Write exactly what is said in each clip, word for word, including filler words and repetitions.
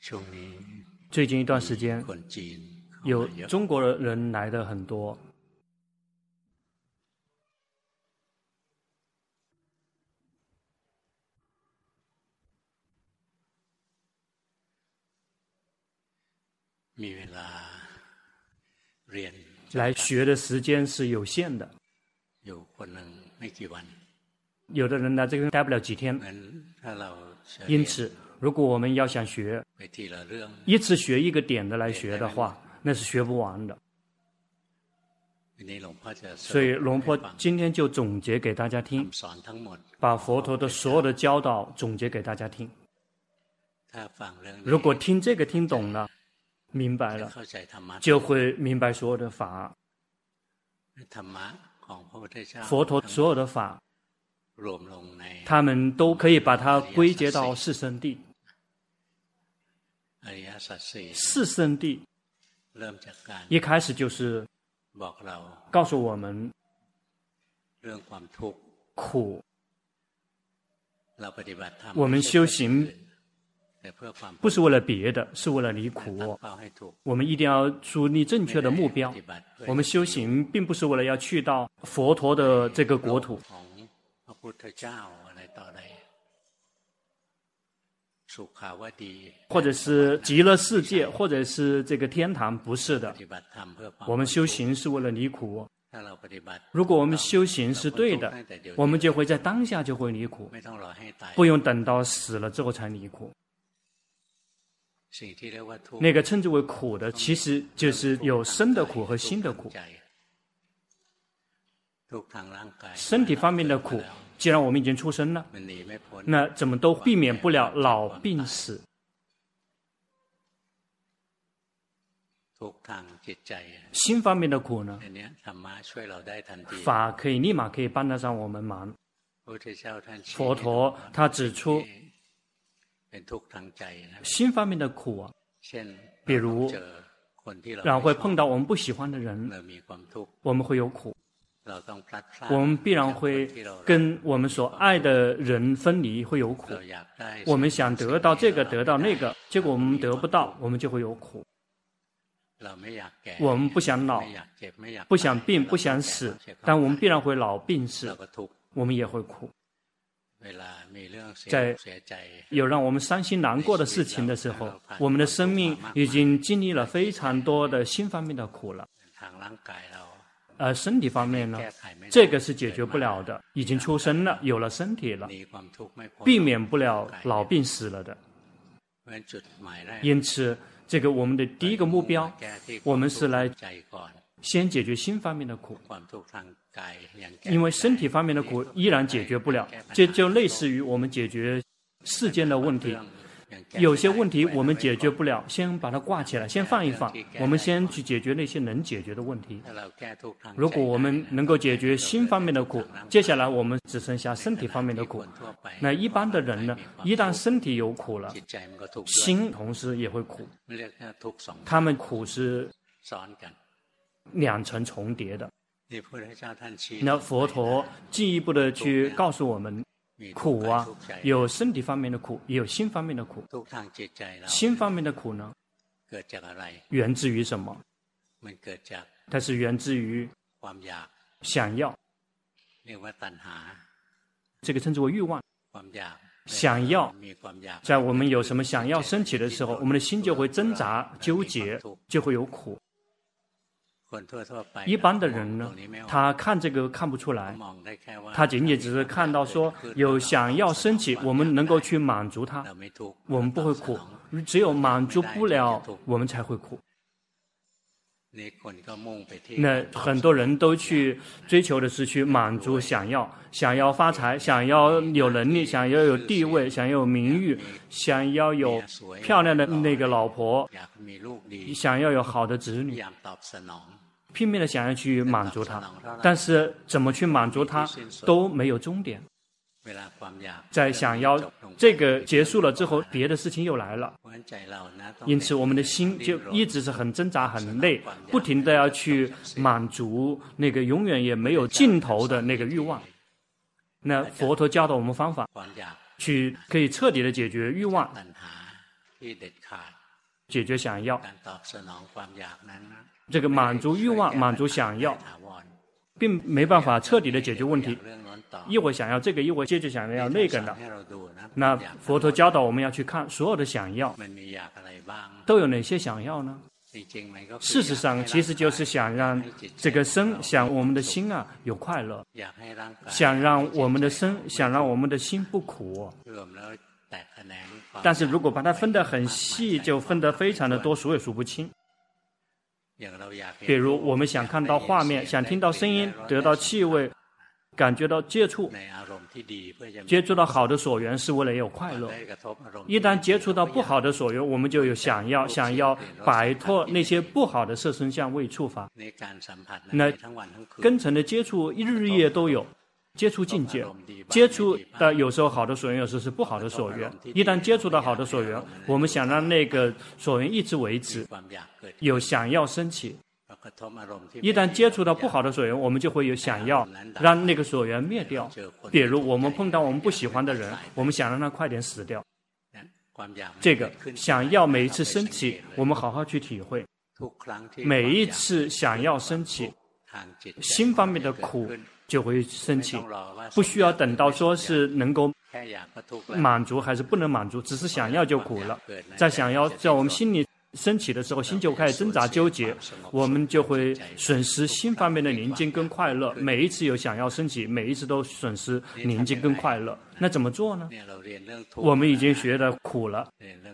最近一段时间，有中国的人来的很多。来学的时间是有限的，有的人来这个待不了几天，因此如果我们要想学，一次学一个点的来学的话，那是学不完的。所以龙婆今天就总结给大家听，把佛陀的所有的教导总结给大家听。如果听这个听懂了，明白了，就会明白所有的法。佛陀所有的法，他们都可以把它归结到四圣谛。四圣谛一开始就是告诉我们苦，我们修行不是为了别的，是为了离苦。我们一定要树立正确的目标。我们修行并不是为了要去到佛陀的这个国土，或者是极乐世界，或者是这个天堂，不是的。我们修行是为了离苦。如果我们修行是对的，我们就会在当下就会离苦，不用等到死了之后才离苦。那个称之为苦的，其实就是有生的苦和心的苦。身体方面的苦，既然我们已经出生了，那怎么都避免不了老病死。心方面的苦呢，法可以立马可以帮得上我们忙。佛陀他指出心方面的苦啊，比如然后会碰到我们不喜欢的人，我们会有苦。我们必然会跟我们所爱的人分离，会有苦。我们想得到这个得到那个，结果我们得不到，我们就会有苦。我们不想老，不想病，不想死，但我们必然会老病死，我们也会苦。在有让我们伤心难过的事情的时候，我们的生命已经经历了非常多的心方面的苦了。而身体方面呢，这个是解决不了的，已经出生了，有了身体了，避免不了老病死了的。因此这个我们的第一个目标，我们是来先解决心方面的苦，因为身体方面的苦依然解决不了，这就类似于我们解决世间的问题。有些问题我们解决不了，先把它挂起来，先放一放，我们先去解决那些能解决的问题。如果我们能够解决心方面的苦，接下来我们只剩下身体方面的苦。那一般的人呢，一旦身体有苦了，心同时也会苦，他们苦是两层重叠的。那佛陀进一步的去告诉我们，苦啊，有身体方面的苦，也有心方面的苦。心方面的苦呢，源自于什么？它是源自于想要，这个称之为欲望。想要，在我们有什么想要升起的时候，我们的心就会挣扎纠结，就会有苦。一般的人呢，他看这个看不出来，他仅仅只是看到说有想要升起，我们能够去满足他，我们不会苦。只有满足不了，我们才会苦。那很多人都去追求的是去满足想要，想要发财，想要有能力，想要有地位，想要有名誉，想要有漂亮的那个老婆，想要有好的子女，拼命的想要去满足他，但是怎么去满足他都没有终点。在想要这个结束了之后，别的事情又来了，因此我们的心就一直是很挣扎很累，不停的要去满足那个永远也没有尽头的那个欲望。那佛陀教导我们方法，去可以彻底的解决欲望， 解决想要。这个满足欲望、满足想要，并没办法彻底的解决问题。一会儿想要这个，一会儿接着想要那个的。那佛陀教导我们要去看所有的想要都有哪些想要呢？事实上，其实就是想让这个身，想我们的心啊有快乐，想让我们的身，想让我们的心不苦。但是如果把它分得很细，就分得非常的多，数也数不清。比如我们想看到画面，想听到声音，得到气味，感觉到接触，接触到好的所缘是为了有快乐。一旦接触到不好的所缘，我们就有想要，想要摆脱那些不好的色声香味触法。那根尘的接触一日夜都有，接触境界，接触的有时候好的所缘，有时候是不好的所缘。一旦接触到好的所缘，我们想让那个所缘一直维持，有想要升起。一旦接触到不好的所缘，我们就会有想要让那个所缘灭掉。比如我们碰到我们不喜欢的人，我们想让他快点死掉。这个想要每一次升起，我们好好去体会。每一次想要升起，心方面的苦就会升起，不需要等到说是能够满足还是不能满足，只是想要就苦了。在想要在我们心里升起的时候，心就开始挣扎纠结，我们就会损失心方面的宁静跟快乐。每一次有想要升起，每一次都损失宁静跟快乐。那怎么做呢？我们已经学的苦了，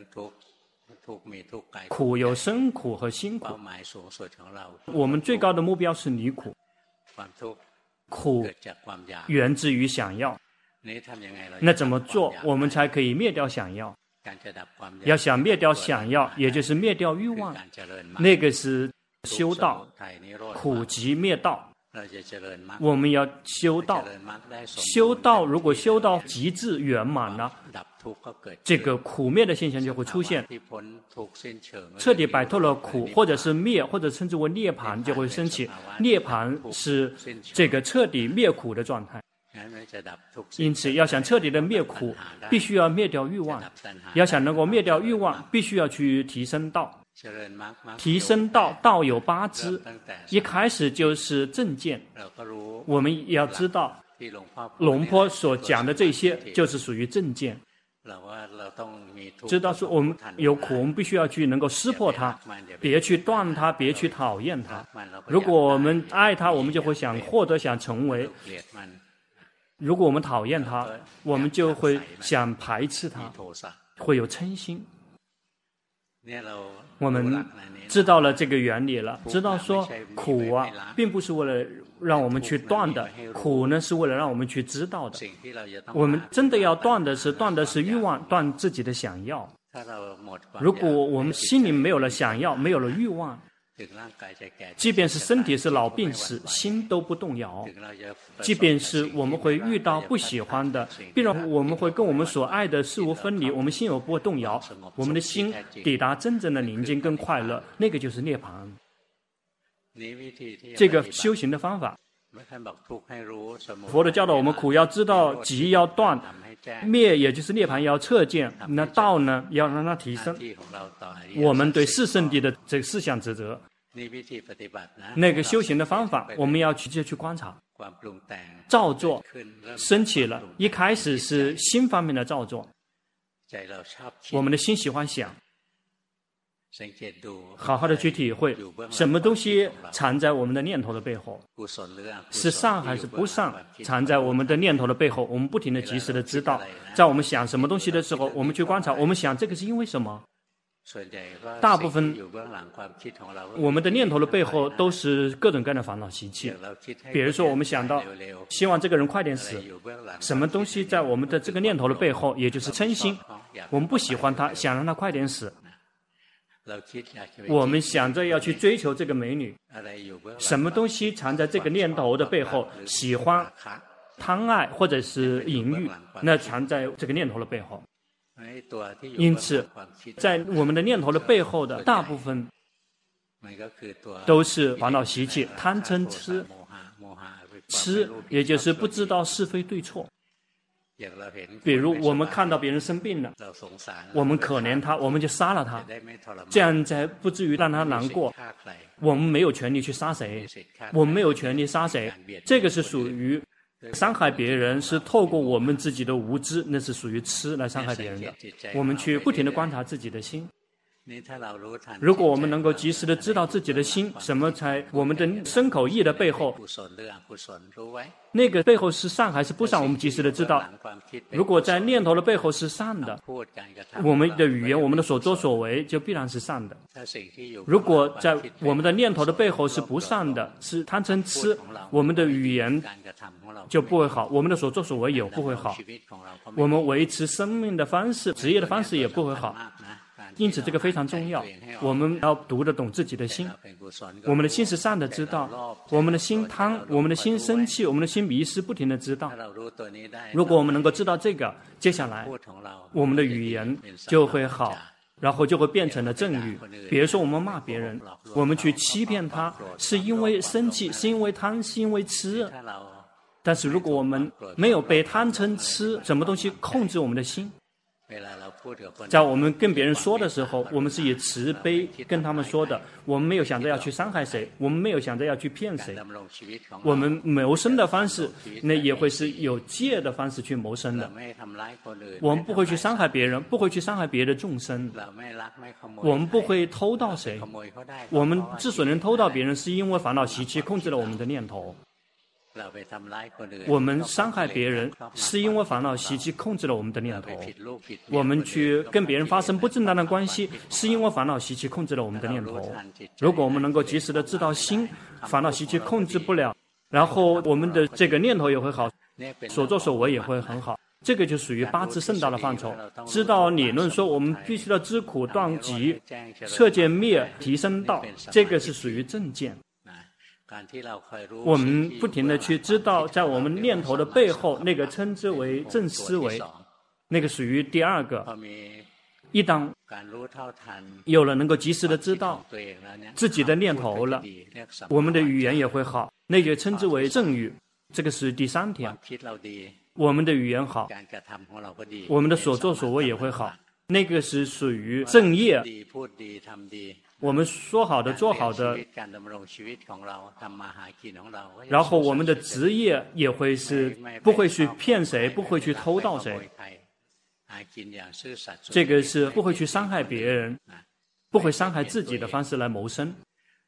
苦有身苦和心苦。我们最高的目标是离苦，苦源自于想要。那怎么做我们才可以灭掉想要？要想灭掉想要，也就是灭掉欲望，那个是修道，苦集灭道。我们要修道，修道如果修到极致圆满了，这个苦灭的现象就会出现，彻底摆脱了苦，或者是灭，或者称之为涅槃就会升起。涅槃是这个彻底灭苦的状态。因此要想彻底的灭苦，必须要灭掉欲望。要想能够灭掉欲望，必须要去提升道。提升道，道有八支，一开始就是正见。我们要知道龙坡所讲的这些就是属于正见。知道说我们有苦，我们必须要去能够识破它，别去断它，别去讨厌它。如果我们爱它，我们就会想获得，想成为。如果我们讨厌它，我们就会想排斥它，会有嗔心。我们知道了这个原理了，知道说苦啊，并不是为了让我们去断的，苦呢是为了让我们去知道的。我们真的要断的是断的是欲望，断自己的想要。如果我们心里没有了想要，没有了欲望，即便是身体是老病死，心都不动摇。即便是我们会遇到不喜欢的，必然我们会跟我们所爱的事物分离，我们心有不会动摇，我们的心抵达真正的宁静跟快乐，那个就是涅槃。这个修行的方法，佛陀教导我们苦要知道，集要断，灭也就是涅槃要彻见，那道呢要让它提升。我们对四圣谛的这四项职责，那个修行的方法，我们要直接去观察。造作升起了，一开始是心方面的造作，我们的心喜欢想，好好的去体会什么东西藏在我们的念头的背后，是善还是不善，藏在我们的念头的背后，我们不停的及时的知道。在我们想什么东西的时候，我们去观察，我们想这个是因为什么。大部分我们的念头的背后都是各种各样的烦恼习气。比如说我们想到希望这个人快点死，什么东西在我们的这个念头的背后，也就是嗔心，我们不喜欢他，想让他快点死。我们想着要去追求这个美女，什么东西藏在这个念头的背后，喜欢、贪爱或者是淫欲，那藏在这个念头的背后。因此在我们的念头的背后的大部分都是烦恼习气，贪嗔痴，痴也就是不知道是非对错。 比如我们看到别人生病了，我们可怜他，我们就杀了他，这样才不至于让他难过。我们没有权利去杀谁，我们没有权利杀谁，这个是属于伤害别人，是透过我们自己的无知，那是属于痴来伤害别人的。我们去不停地观察自己的心。如果我们能够及时的知道自己的心，什么才我们的身口意的背后，那个背后是善还是不善，我们及时的知道。如果在念头的背后是善的，我们的语言、我们的所作所为就必然是善的。如果在我们的念头的背后是不善的，是贪嗔痴，我们的语言就不会好，我们的所作所为也不会好，我们维持生命的方式、职业的方式也不会好。因此这个非常重要，我们要读得懂自己的心。我们的心是善的知道，我们的心贪，我们的心生气，我们的心迷失，不停的知道。如果我们能够知道这个，接下来我们的语言就会好，然后就会变成了正语。比如说我们骂别人，我们去欺骗他，是因为生气，是因为贪，是因为痴。但是如果我们没有被贪嗔痴什么东西控制我们的心，在我们跟别人说的时候，我们是以慈悲跟他们说的，我们没有想着要去伤害谁，我们没有想着要去骗谁。我们谋生的方式那也会是有戒的方式去谋生的。我们不会去伤害别人，不会去伤害别的众生，我们不会偷盗谁。我们之所以能偷盗别人，是因为烦恼习气控制了我们的念头。我们伤害别人，是因为烦恼习气控制了我们的念头。我们去跟别人发生不正当的关系，是因为烦恼习气控制了我们的念头。如果我们能够及时的知道心，烦恼习气控制不了，然后我们的这个念头也会好，所作所为也会很好。这个就属于八支圣道的范畴。知道理论说我们必须要知苦断集，彻见灭，提升道，这个是属于正见。我们不停地去知道，在我们念头的背后，那个称之为正思维，那个属于第二个。一当有了能够及时的知道自己的念头了，我们的语言也会好，那就称之为正语，这个是第三天。我们的语言好，我们的所作所为也会好，那个是属于正业。我们说好的做好的，然后我们的职业也会是不会去骗谁，不会去偷盗谁，这个是不会去伤害别人，不会伤害自己的方式来谋生，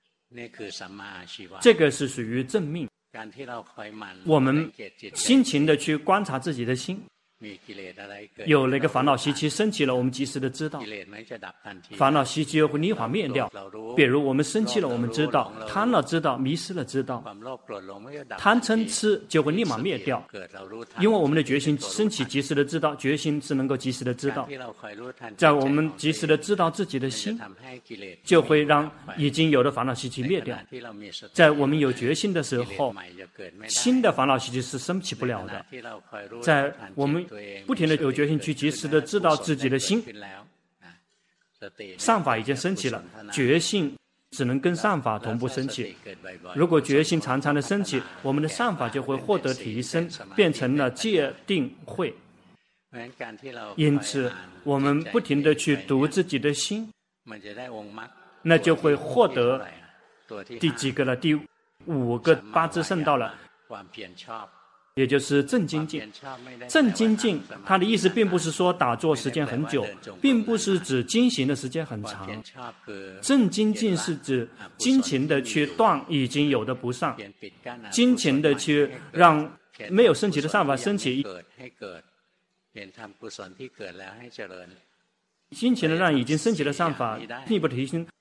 这个是属于正命。我们辛勤的去观察自己的心，有那个烦恼习气升起了，我们及时的知道，烦恼习气又会立马灭掉。比如我们生气了，我们知道；贪了知道，迷失了知道，贪嗔痴就会立马灭掉。因为我们的决心升起，及时的知道，决心是能够及时的知道。在我们及时的知道自己的心，就会让已经有的烦恼习气灭掉。在我们有决心的时候，新的烦恼习气是升起不了的。在我们不停的有决心去及时的知道自己的心，善法已经升起了，觉性只能跟善法同步升起。如果觉性常常的升起，我们的善法就会获得提升，变成了戒定慧。因此我们不停的去读自己的心，那就会获得第几个了？第五个八支圣道了，也就是正精进。正精进它的意思并不是说打坐时间很久，并不是指精行的时间很长。正精进是指精勤的去断已经有的不善，精勤的去让没有升起的善法升起，精勤的让已经升起的善法进一步提升。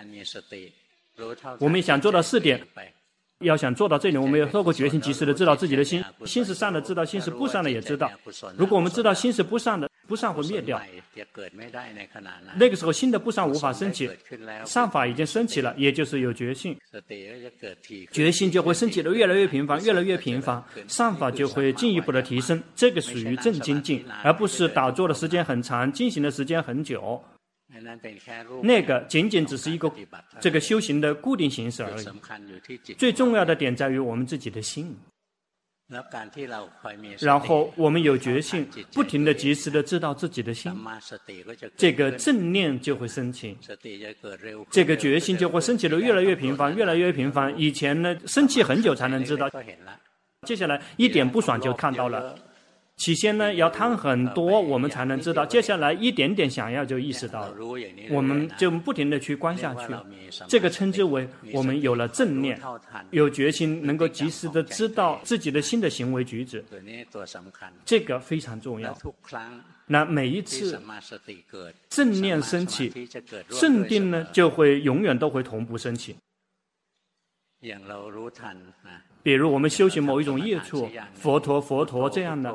我们想做到四点，要想做到这点，我们要透过决心及时的知道自己的心，心是善的知道，心是不善的也知道。如果我们知道心是不善的，不善会灭掉，那个时候新的不善无法升起，善法已经升起了，也就是有决心，决心就会升起的越来越频繁，越来越频繁，善法就会进一步的提升。这个属于正精进，而不是打坐的时间很长，进行的时间很久。那个仅仅只是一个这个修行的固定形式而已。最重要的点在于我们自己的心。 然后我们有决心，不停的及时的知道自己的心，这个正念就会升起，这个决心就会升起的越来越频繁，越来越频繁。以前呢，生气很久才能知道，接下来一点不爽就看到了。起先呢，要贪很多，我们才能知道；接下来一点点想要就意识到了，我们就不停的去观下去。这个称之为我们有了正念，有决心，能够及时的知道自己的新的行为举止，这个非常重要。那每一次正念升起，正定呢就会永远都会同步升起。比如我们修行某一种业处，佛陀佛陀这样的，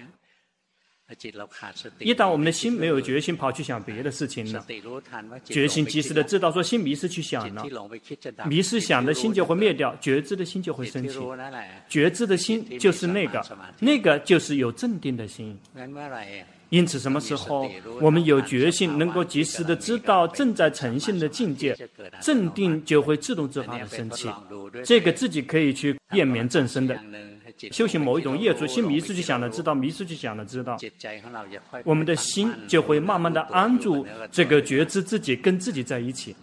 一旦我们的心没有决心，跑去想别的事情了，决心及时的知道说心迷失去想了，迷失想的心就会灭掉，觉知的心就会升起，觉知的心就是那个，那个就是有镇定的心。因此什么时候我们有决心，能够及时的知道正在呈现的境界，镇定就会自动自发的升起。这个自己可以去验明正身的。修行某一种业处，心迷失去想了知道，迷失去想了知道，我们的心就会慢慢的安住这个觉知自己跟自己在一起。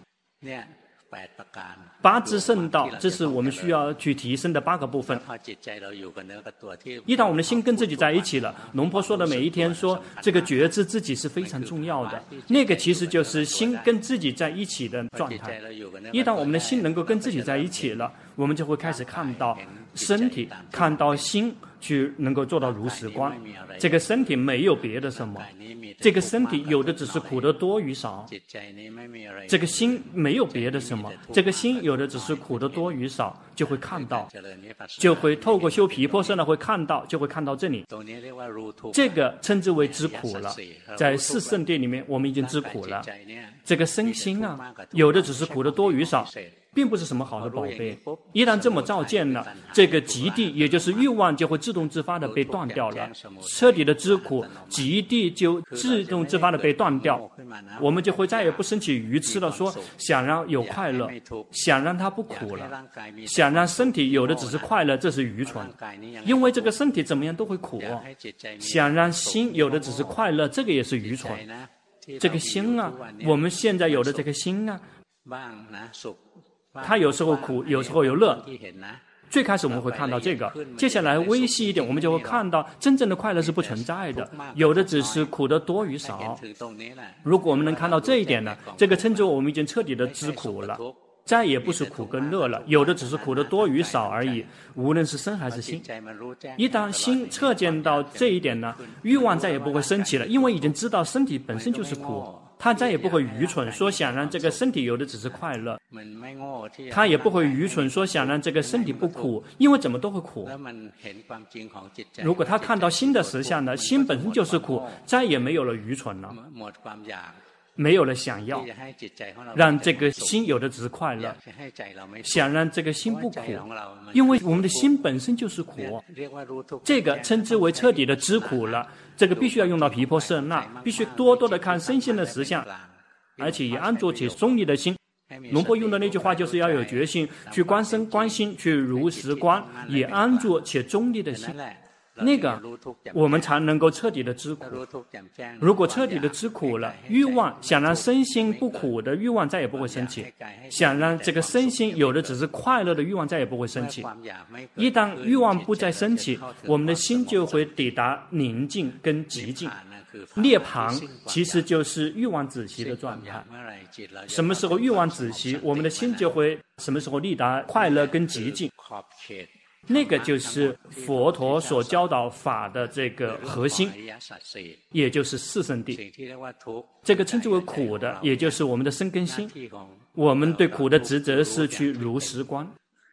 八支圣道，这是我们需要去提升的八个部分。一旦我们的心跟自己在一起了，龙婆说的每一天说这个觉知自己是非常重要的，那个其实就是心跟自己在一起的状态。一旦我们的心能够跟自己在一起了，我们就会开始看到身体，看到心，去能够做到如实观。这个身体没有别的什么，这个身体有的只是苦的多与少，这个心没有别的什么，这个心有的只是苦的多与少，就会看到，就会透过修毗婆舍呢会看到，就会看到这里，这个称之为知苦了。在四圣谛里面我们已经知苦了。这个身心啊，有的只是苦的多与少，并不是什么好的宝贝。一旦这么照见了，这个极地也就是欲望就会自动自发的被断掉了，彻底的知苦，极地就自动自发的被断掉，我们就会再也不升起愚痴了，说想让有快乐，想让它不苦了，想让身体有的只是快乐，这是愚蠢，因为这个身体怎么样都会苦。想让心有的只是快乐，这个也是愚蠢。这个心啊，我们现在有的这个心啊，它有时候苦，有时候有乐。最开始我们会看到这个，接下来微细一点，我们就会看到真正的快乐是不存在的，有的只是苦的多与少。如果我们能看到这一点呢，这个称之为我们已经彻底的知苦了，再也不是苦跟乐了，有的只是苦的多与少而已，无论是身还是心。一旦心彻见到这一点呢，欲望再也不会升起了，因为已经知道身体本身就是苦，他再也不会愚蠢说想让这个身体有的只是快乐，他也不会愚蠢说想让这个身体不苦，因为怎么都会苦。如果他看到心的实相呢，心本身就是苦，再也没有了愚蠢了，没有了想要让这个心有的只是快乐，想让这个心不苦，因为我们的心本身就是苦，这个称之为彻底的知苦了。这个必须要用到毗婆舍那，必须多多的看身心的实相，而且以安住且中立的心。龙婆用的那句话就是要有决心去观身观心，去如实观，以安住且中立的心，那个我们才能够彻底的知苦。如果彻底的知苦了，欲望想让身心不苦的欲望再也不会升起，想让这个身心有的只是快乐的欲望再也不会升起。一旦欲望不再升起，我们的心就会抵达宁静跟极静。涅槃其实就是欲望止息的状态，什么时候欲望止息，我们的心就会什么时候抵达快乐跟极静，那个就是佛陀所教导法的这个核心，也就是四圣谛。这个称之为苦的，也就是我们的身根心。我们对苦的职责是去如实观，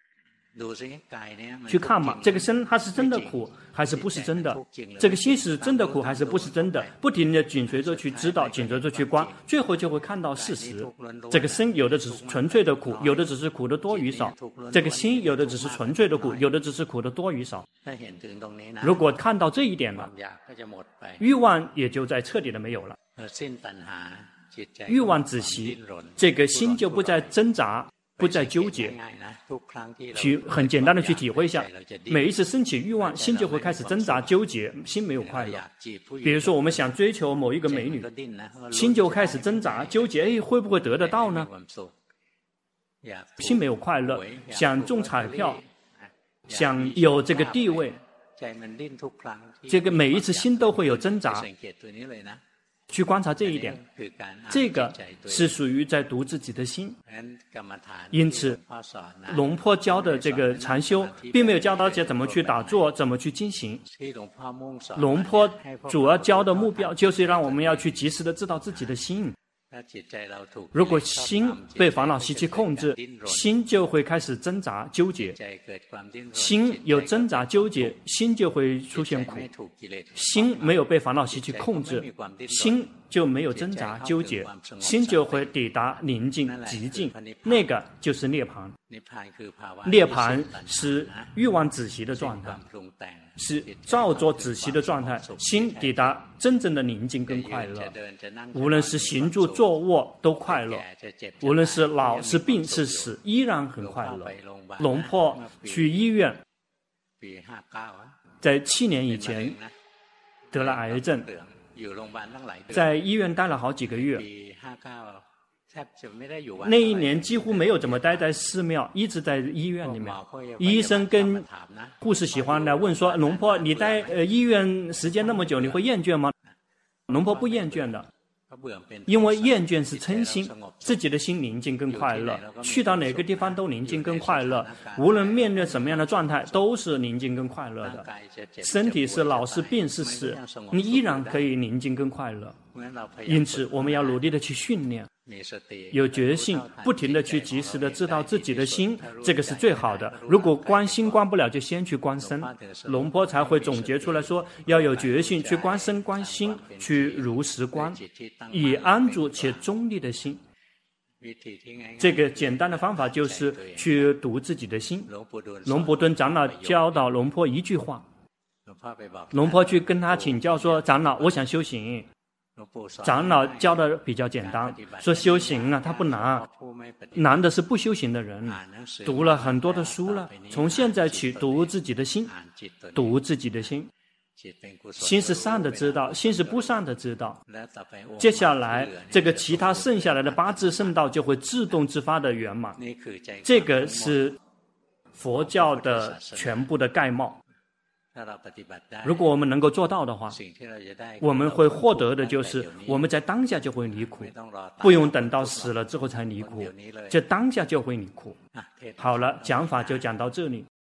去看嘛，这个身它是真的苦还是不是真的，这个心是真的苦还是不是真的，不停的紧随着去知道，紧随着去观，最后就会看到事实。这个身有的只是纯粹的苦，有的只是苦的多与少，这个心有的只是纯粹的苦，有的只是苦的多与少。如果看到这一点了，欲望也就在彻底的没有了，欲望止息，这个心就不再挣扎， 不再纠结，去很简单的去体会一下，每一次升起欲望，心就会开始挣扎纠结，心没有快乐。比如说我们想追求某一个美女，心就开始挣扎纠结，哎，会不会得得到呢？心没有快乐，想中彩票，想有这个地位，这个每一次心都会有挣扎。去观察这一点，这个是属于在读自己的心。因此，龙坡教的这个禅修，并没有教大家怎么去打坐，怎么去进行。龙坡主要教的目标，就是让我们要去及时的知道自己的心。如果心被烦恼习气控制，心就会开始挣扎纠结。心有挣扎纠结，心就会出现苦。心没有被烦恼习气控制，心就没有挣扎纠结，心就会抵达宁静寂静，那个就是涅槃。涅槃是欲望止息的状态，是照作止息的状态，心抵达真正的宁静跟快乐。无论是行住坐卧都快乐，无论是老是病是死，依然很快乐。龙坡去医院，在七年以前得了癌症，在医院待了好几个月。那一年几乎没有怎么待在寺庙，一直在医院里面。医生跟护士喜欢来问说：“龙坡，你待呃医院时间那么久，你会厌倦吗？”龙坡不厌倦的，因为厌倦是嗔心，自己的心宁静跟快乐，去到哪个地方都宁静跟快乐，无论面对什么样的状态都是宁静跟快乐的。身体是老是病是死，你依然可以宁静跟快乐。因此，我们要努力的去训练。有决心，不停的去及时的知道自己的心，这个是最好的。如果观心观不了，就先去观身。龙坡才会总结出来说，要有决心去观身观心，去如实观，以安住且中立的心。这个简单的方法就是去读自己的心。龙婆敦长老教导龙坡一句话，龙坡去跟他请教说：“长老，我想修行。”长老教的比较简单，说修行啊，他不难，难的是不修行的人。读了很多的书了，从现在起读自己的心，读自己的心，心是善的知道，心是不善的知道。接下来这个其他剩下来的八支圣道就会自动自发的圆满。这个是佛教的全部的概貌。如果我们能够做到的话，我们会获得的就是我们在当下就会离苦，不用等到死了之后才离苦，这当下就会离苦。好了，讲法就讲到这里。